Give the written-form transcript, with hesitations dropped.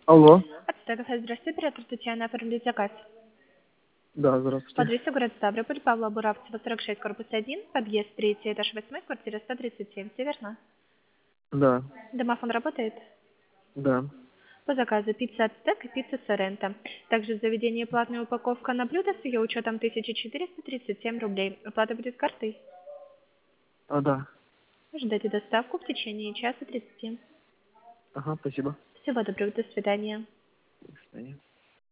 Алло. Здравствуйте, оператор Татьяна, оформить заказ. Да, По здравствуйте. адресу город Ставрополь, Павла Буравцева, 46, корпус 1, подъезд 3, этаж 8, квартира 137, все верно? Да, Домофон работает? да. По заказу пицца Ацтек и пицца Соренто. Также в заведении платная упаковка на блюдо с ее учетом 1437 рублей. Оплата будет картой. Да. Ждите доставку в течение часа 30. Ага, спасибо. Всего доброго, до свидания. До свидания.